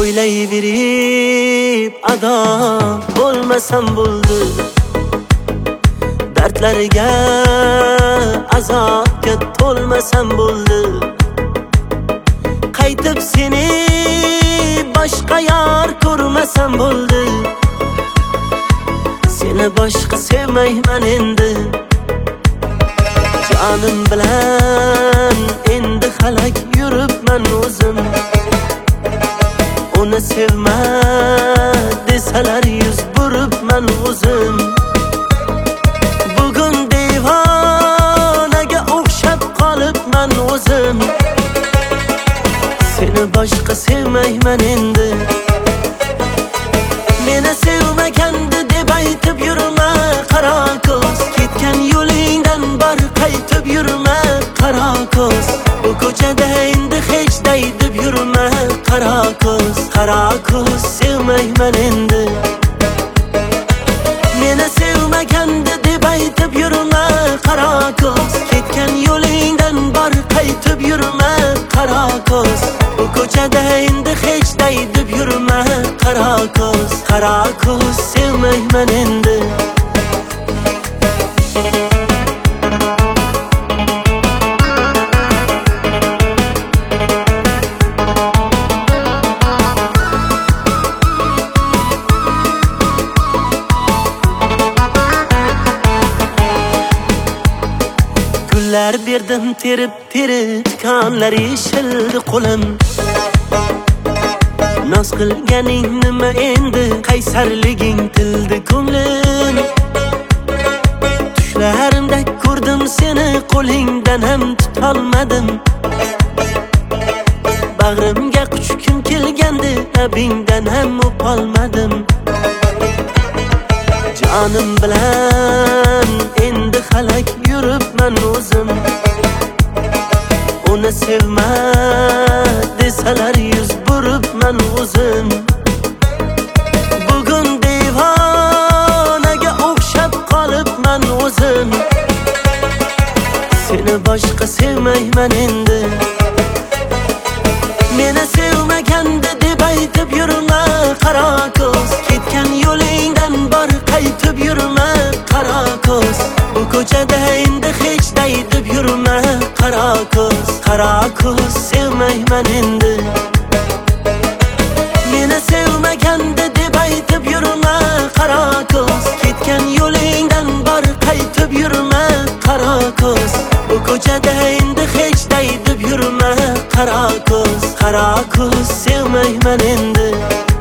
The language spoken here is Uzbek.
O'ylayverib ado bo'lmasam bo'ldi, dardlarga azobga to'lmasam bo'ldi. Qaytib seni boshqa yor ko'rmasam bo'ldi. Seni boshqa sevmayman endi. Jonim bilan endi xalak yuribman o'zim. Uni sevma desalar yuz buribman o'zim. Bugun devonaga o'xshab qolibman o'zim. Seni boshqa sevmayman endi. Meni sevmaganda deb aytib yurma qaro ko'z. Ketgan yo'lingdan bor qaytib yurma qaro ko'z. Bu ko'chada endi hech deb yurma qaro ko'z. Qaro ko'z sevmayman endi. Meni sevmaganda deb aytib yurma qaro ko'z. Ketgan yo'lingdan bor qaytib yurma qaro ko'z. Bu ko'chada endi hech deb yurma qaro ko'z. Qaro ko'z sevmayman endi. Gullar berdim terib tikanlar yeshildi qo'lim. Noz qilganing nima endi, qaysarliging tildi ko'nglim. Tushlarimda ko'rdim seni, qo'lingdan ham tutolmadim. Bag'rimga quchgim kelgandi, labingdan ham o'polmadim. Jonim bilan endi xalak yuribman o'zim. Uni sevma desalar yuz buribman o'zim. Bugun devonaga o'xshab qolibman o'zim. Seni boshqa sevmayman endi. Meni sevmaganda deb aytib yurma qaro ko'z. Ketgan yo'lingdan bor qaytib yurma qaro ko'z. Bu ko'chada endi hech deb yurma qaro ko'z. Qaro ko'z sevmayman endi. Meni sevmaganda deb aytib yurma qaro ko'z. Ketgan yo'lingdan bor qaytib yurma qaro ko'z. Bu ko'chada endi hech deb yurma qaro ko'z. Qaro ko'z sevmayman endi.